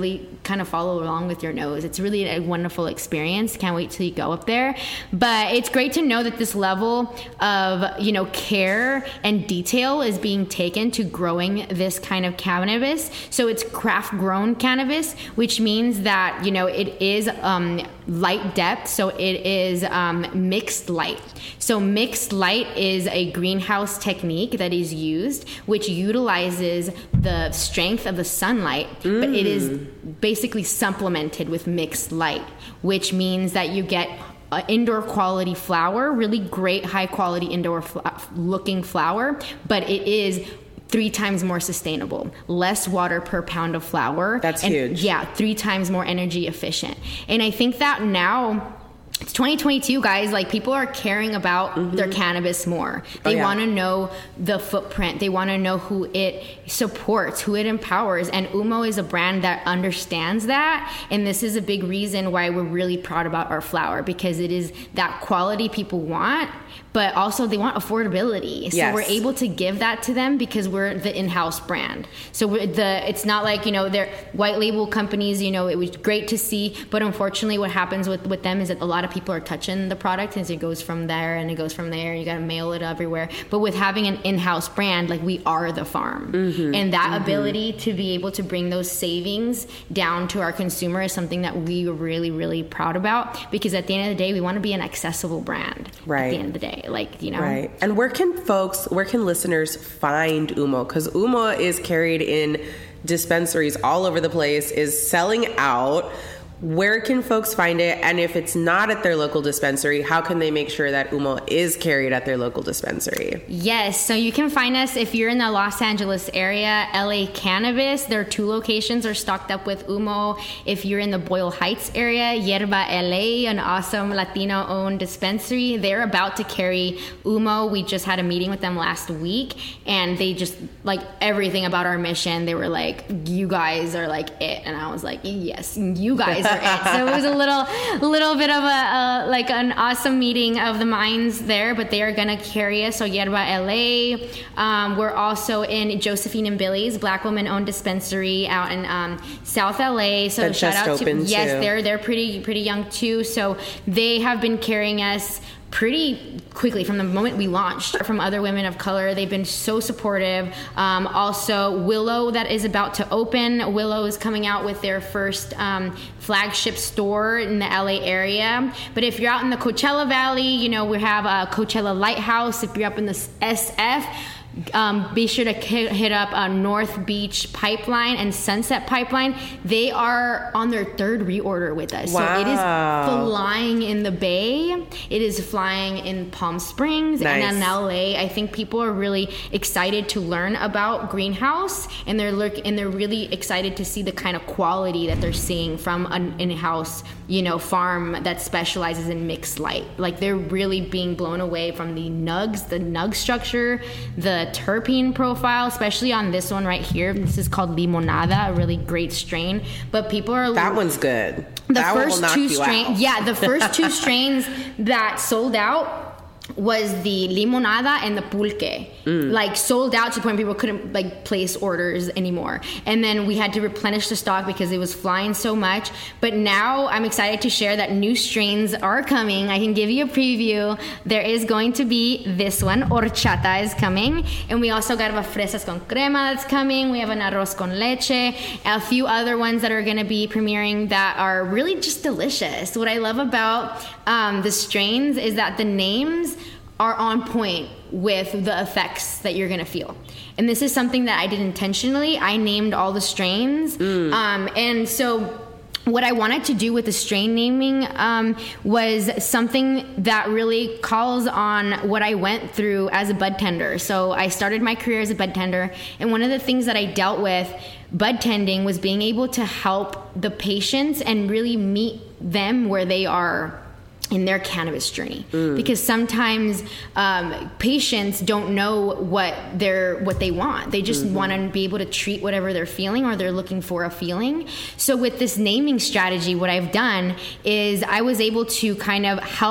kind of follow along with your nose. It's really a wonderful experience. Can't wait till you go up there. But it's great to know that this level of, you know, care and detail is being taken to growing this kind of cannabis. So it's craft grown cannabis, which means that, you know, it is um, light depth. So it is um, mixed light. So mixed light is a greenhouse technique that is used, which utilizes the strength of the sunlight, mm. but it is basically supplemented with mixed light, which means that you get uh, indoor quality flower, really great high quality indoor fl- looking flower, but it is three times more sustainable, less water per pound of flour. That's and, huge. Yeah, three times more energy efficient. And I think that now, it's twenty twenty-two, guys. Like, people are caring about mm-hmm. their cannabis more. They oh, yeah. want to know the footprint. They want to know who it supports, who it empowers. And Umo is a brand that understands that. And this is a big reason why we're really proud about our flower, because it is that quality people want, but also they want affordability. So yes. we're able to give that to them because we're the in-house brand. So we're the it's not like, you know, they're white label companies. You know, it was great to see, but unfortunately what happens with, with them is that a lot of people are touching the product, and so it goes from there and it goes from there. You got to mail it everywhere. But with having an in-house brand, like, we are the farm. Mm-hmm. And that mm-hmm. ability to be able to bring those savings down to our consumer is something that we are really, really proud about, because at the end of the day, we want to be an accessible brand. Right. At the end of the day. Like, you know. Right. And where can folks, where can listeners find Umo? Because Umo is carried in dispensaries all over the place, is selling out. Where can folks find it? And if it's not at their local dispensary, how can they make sure that Umo is carried at their local dispensary? Yes. So you can find us if you're in the Los Angeles area, L A Cannabis. Their two locations are stocked up with Umo. If you're in the Boyle Heights area, Yerba L A, an awesome Latino-owned dispensary, they're about to carry Umo. We just had a meeting with them last week, and they just, like, everything about our mission, they were like, you guys are like it. And I was like, yes, you guys are it. So it was a little little bit of a, a like an awesome meeting of the minds there, but they are going to carry us. So Yerba L A. Um, we're also in Josephine and Billy's, black woman-owned dispensary out in um, South L A. So that shout out to yes, too. they're they're pretty pretty young too. So they have been carrying us pretty quickly from the moment we launched. From other women of color, they've been so supportive. Um, also, Willow, that is about to open. Willow is coming out with their first um, flagship store in the L A area. But if you're out in the Coachella Valley, you know, we have a Coachella Lighthouse. If you're up in the S F, Um, be sure to hit up uh, North Beach Pipeline and Sunset Pipeline. They are on their third reorder with us. Wow. So it is flying in the Bay. It is flying in Palm Springs. Nice. And in L A. I think people are really excited to learn about Greenhouse, and they're look and they're really excited to see the kind of quality that they're seeing from an in-house, you know, farm that specializes in mixed light. Like, they're really being blown away from the nugs, the nug structure, the terpene profile, especially on this one right here. This is called Limonada, a really great strain. But people are that one's good. The that first one will knock two you strains, out. yeah, the first two strains that sold out was the Limonada and the Pulque. Mm. Like, sold out to the point people couldn't, like, place orders anymore. And then we had to replenish the stock because it was flying so much. But now I'm excited to share that new strains are coming. I can give you a preview. There is going to be this one, Horchata is coming. And we also got a Fresas con Crema that's coming. We have an Arroz con Leche. A few other ones that are going to be premiering that are really just delicious. What I love about um, the strains is that the names are on point with the effects that you're gonna feel. And this is something that I did intentionally. I named all the strains. Mm. Um, and so what I wanted to do with the strain naming um, was something that really calls on what I went through as a bud tender. So I started my career as a bud tender, and one of the things that I dealt with bud tending was being able to help the patients and really meet them where they are in their cannabis journey. Mm. Because sometimes um, patients don't know what they're what they want. They just mm-hmm. want to be able to treat whatever they're feeling, or they're looking for a feeling. So with this naming strategy, what I've done is I was able to kind of help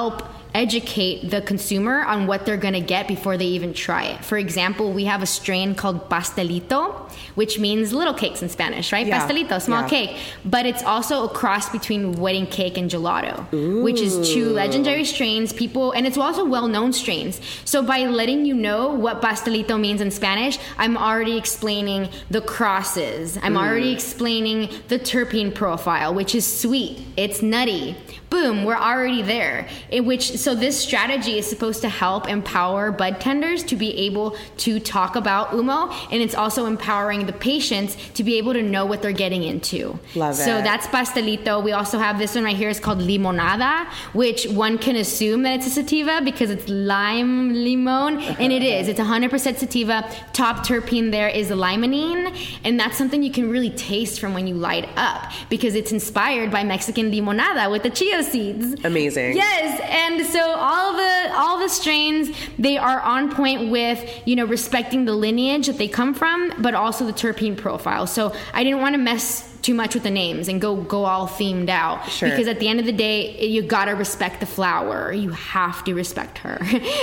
educate the consumer on what they're going to get before they even try it. For example, we have a strain called pastelito, which means little cakes in Spanish, right? Yeah. Pastelito, small Yeah. cake. But it's also a cross between wedding cake and gelato, Ooh. which is two legendary strains. People, and it's also well-known strains. So by letting you know what pastelito means in Spanish, I'm already explaining the crosses. I'm Mm. already explaining the terpene profile, which is sweet. It's nutty. Boom, we're already there. In which, so this strategy is supposed to help empower bud tenders to be able to talk about Umo, and it's also empowering the patients to be able to know what they're getting into. Love So it. that's pastelito. We also have this one right here. It's called limonada, which one can assume that it's a sativa because it's lime limon, and it is. It's one hundred percent sativa. Top terpene there is limonene, and that's something you can really taste from when you light up because it's inspired by Mexican limonada with the chia seeds. Amazing. Yes, and so all the all the strains, they are on point with, you know, respecting the lineage that they come from, but also the terpene profile. So I didn't want to mess too much with the names and go go all themed out. Sure. Because at the end of the day, you gotta respect the flower. You have to respect her.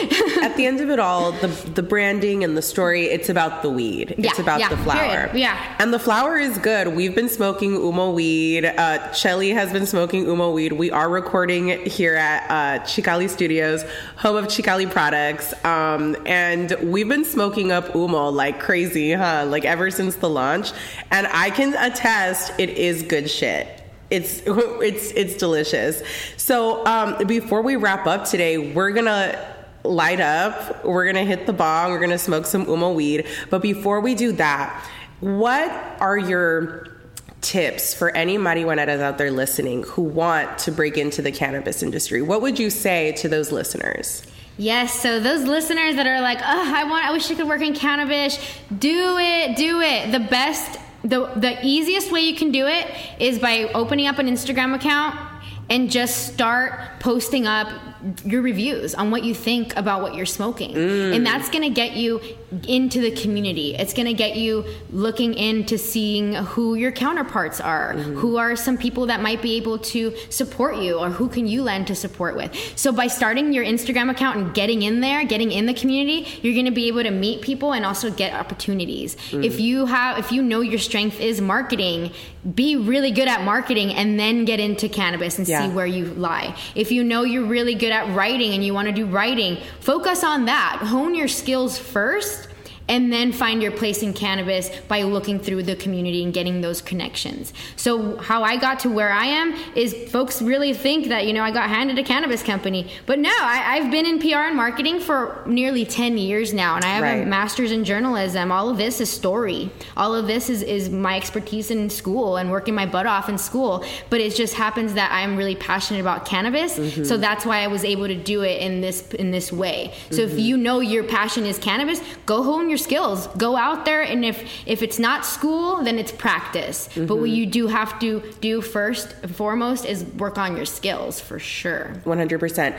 At the end of it all, the the branding and the story, it's about the weed. Yeah, It's about yeah, the flower. period. Yeah. And the flower is good. We've been smoking Umo weed. Uh, Shelly has been smoking Umo weed. We are recording here at uh, Chicali Studios, home of Chicali Products. Um, and we've been smoking up Umo like crazy, huh? Like ever since the launch. And I can attest it is good shit. It's it's it's delicious. So um, before we wrap up today, we're gonna light up. We're gonna hit the bong. We're gonna smoke some Umo weed. But before we do that, what are your tips for any marihuaneras out there listening who want to break into the cannabis industry? What would you say to those listeners? Yes, so those listeners that are like, oh, I want, I wish I could work in cannabis, do it, do it. The best, the the easiest way you can do it is by opening up an Instagram account and just start posting up your reviews on what you think about what you're smoking. Mm. And that's going to get you into the community. It's going to get you looking into seeing who your counterparts are, mm-hmm. who are some people that might be able to support you, or who can you lend to support with. So by starting your Instagram account and getting in there, getting in the community, you're going to be able to meet people and also get opportunities. Mm. If you have, if you know your strength is marketing, be really good at marketing and then get into cannabis and yeah. see where you lie. If you know you're really good at writing and you want to do writing, focus on that. Hone your skills first, and then find your place in cannabis by looking through the community and getting those connections. So how I got to where I am is folks really think that, you know, I got handed a cannabis company. But no, I, I've been in P R and marketing for nearly ten years now, and I have right. a master's in journalism. All of this is story. All of this is, is my expertise in school and working my butt off in school. But it just happens that I'm really passionate about cannabis. Mm-hmm. So that's why I was able to do it in this in this way. So mm-hmm. if you know your passion is cannabis, go hone your skills. Go out there, and if if it's not school, then it's practice. Mm-hmm. But what you do have to do first and foremost is work on your skills for sure. one hundred percent.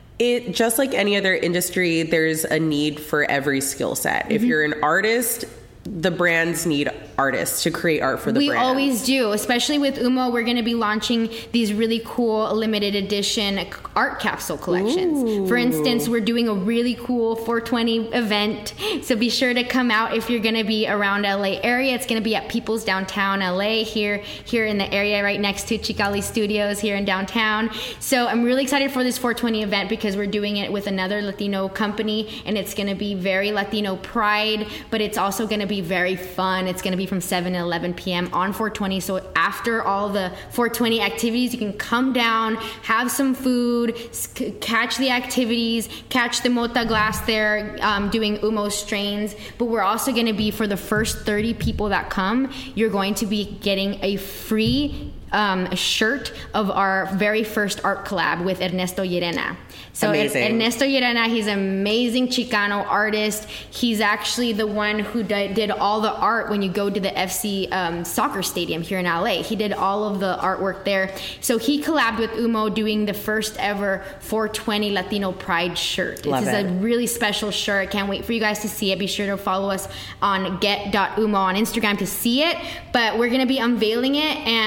It just like any other industry, there's a need for every skill set. Mm-hmm. If you're an artist, the brands need artists to create art for the we brand. We always do, especially with Umo. We're going to be launching these really cool limited edition art capsule collections. Ooh. For instance, we're doing a really cool four twenty event, so be sure to come out if you're going to be around L A area. It's going to be at People's Downtown L A, here here in the area right next to Chicali Studios here in downtown. So I'm really excited for this four twenty event because we're doing it with another Latino company, and it's going to be very Latino pride, but it's also going to be very fun. It's going to be from seven to eleven p.m. on four twenty. So after all the four twenty activities, you can come down, have some food, c- catch the activities, catch the Mota Glass there um, doing Umo strains. But we're also going to be, for the first thirty people that come, you're going to be getting a free um, a shirt of our very first art collab with Ernesto Llerena. So amazing. Ernesto Llerena, he's an amazing Chicano artist. He's actually the one who d- did all the art when you go to the F C um, soccer stadium here in L A. He did all of the artwork there. So he collabed with Umo doing the first ever four twenty Latino Pride shirt. Love this it. is a really special shirt. Can't wait for you guys to see it. Be sure to follow us on get dot umo on Instagram to see it. But we're going to be unveiling it. And um,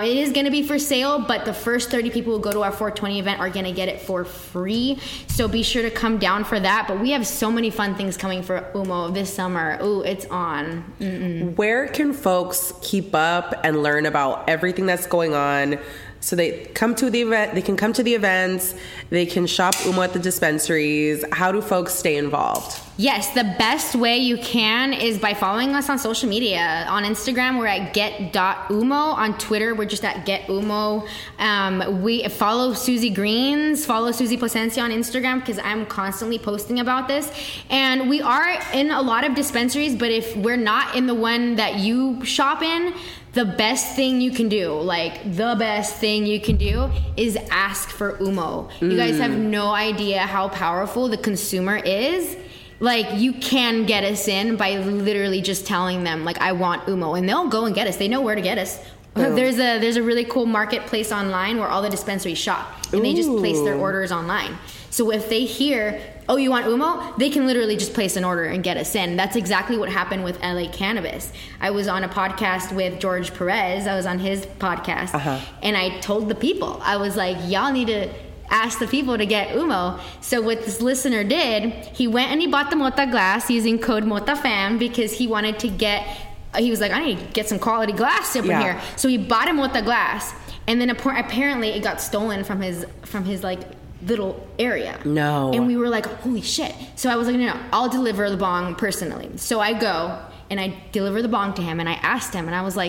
it is going to be for sale, but the first thirty people who go to our four twenty event are going to get it for free. So be sure to come down for that. But we have so many fun things coming for Umo this summer. Ooh, it's on. Mm-mm. Where can folks keep up and learn about everything that's going on? So they come to the event, they can come to the events, they can shop Umo at the dispensaries. How do folks stay involved? Yes, the best way you can is by following us on social media. On Instagram, we're at get dot umo. On Twitter, we're just at getumo. Um, we follow Susie Greens, follow Susie Placencia on Instagram because I'm constantly posting about this. And we are in a lot of dispensaries, but if we're not in the one that you shop in, the best thing you can do, like the best thing you can do is ask for Umo. Mm. You guys have no idea how powerful the consumer is. Like, you can get us in by literally just telling them, like, I want Umo, and they'll go and get us. They know where to get us. Oh. There's a there's a really cool marketplace online where all the dispensaries shop, and Ooh. They just place their orders online. So if they hear, oh, you want Umo? They can literally just place an order and get us in. That's exactly what happened with L A Cannabis. I was on a podcast with George Perez. I was on his podcast, uh-huh. and I told the people, I was like, y'all need to ask the people to get Umo. So what this listener did, he went and he bought the Mota glass using code MOTAFAM because he wanted to get, he was like, I need to get some quality glass up yeah. in here. So he bought a Mota glass, and then apparently it got stolen from his from his like little area. No. And we were like, holy shit. So I was like, no, no, I'll deliver the bong personally. So I go and I deliver the bong to him, and I asked him, and I was like,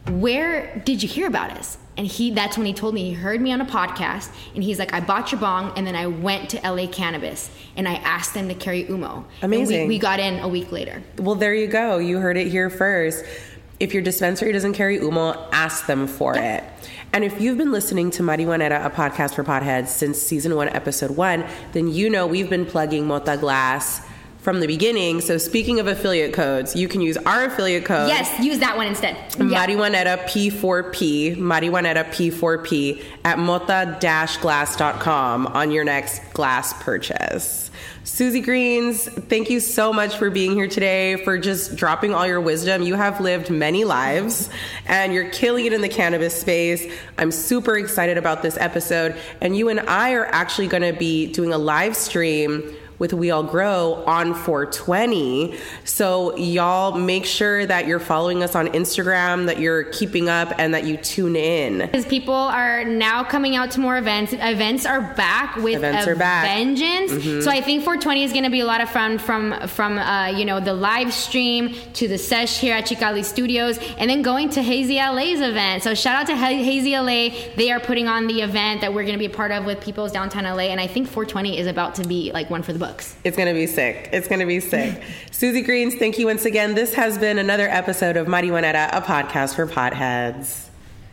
where did you hear about us? And he that's when he told me he heard me on a podcast, and he's like, I bought your bong, and then I went to L A Cannabis and I asked them to carry Umo. Amazing. And we, we got in a week later. Well, there you go. You heard it here first. If your dispensary doesn't carry Umo, ask them for yeah. it. And if you've been listening to Marihuanera, a podcast for potheads, since season one, episode one, then you know we've been plugging Mota Glass from the beginning. So speaking of affiliate codes, you can use our affiliate code. Yes, use that one instead. Marihuanera P four P, Marihuanera P four P at mota dash glass dot com on your next glass purchase. Susie Greens, thank you so much for being here today, for just dropping all your wisdom. You have lived many lives, and you're killing it in the cannabis space. I'm super excited about this episode, and you and I are actually going to be doing a live stream with We All Grow on four twenty. So y'all make sure that you're following us on Instagram, that you're keeping up, and that you tune in. Because people are now coming out to more events. Events are back with events a are back. vengeance. Mm-hmm. So I think four twenty is going to be a lot of fun, from from uh, you know, the live stream to the sesh here at Chicali Studios, and then going to Hazy L A's event. So shout out to Hazy L A. They are putting on the event that we're going to be a part of with People's Downtown L A, and I think four twenty is about to be like one for the books. It's going to be sick. It's going to be sick. Susie Greens, thank you once again. This has been another episode of Marihuanera, a podcast for potheads.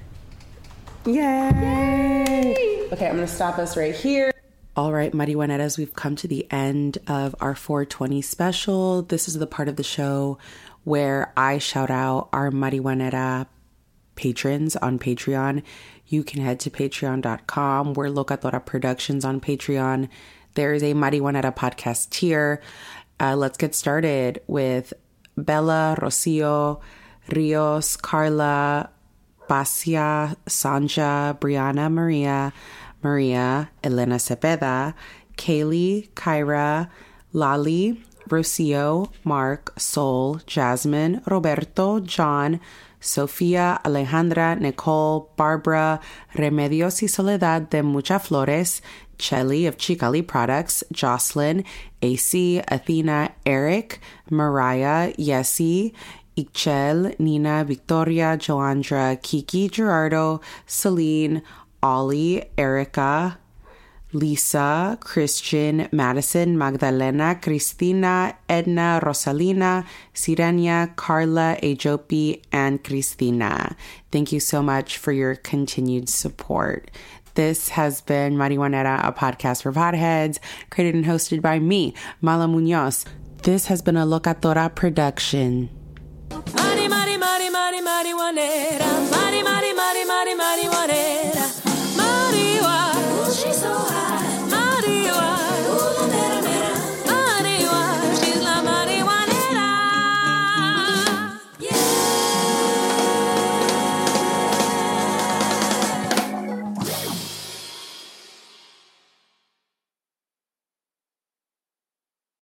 Yay! Yay! Okay, I'm going to stop us right here. All right, Marihuaneras, we've come to the end of our four twenty special. This is the part of the show where I shout out our Marihuanera patrons on Patreon. You can head to patreon dot com. We're Locatora Productions on Patreon. There is a Marihuanera podcast tier. Uh, let's get started with Bella, Rocio, Rios, Carla, Basia, Sanja, Brianna, Maria, Maria, Elena Cepeda, Kaylee, Kyra, Lali, Rocio, Mark, Sol, Jasmine, Roberto, John, Sofia, Alejandra, Nicole, Barbara, Remedios y Soledad de Mucha Flores, Chelly of Chicali Products, Jocelyn, A C, Athena, Eric, Mariah, Yessie, Ichel, Nina, Victoria, Joandra, Kiki, Gerardo, Celine, Ollie, Erica, Lisa, Christian, Madison, Magdalena, Cristina, Edna, Rosalina, Sirenia, Carla, Ajopi, and Cristina. Thank you so much for your continued support. This has been Marihuanera, a podcast for potheads, created and hosted by me, Mala Munoz. This has been a Locatora production. Mari, mari, mari, mari, marihuanera.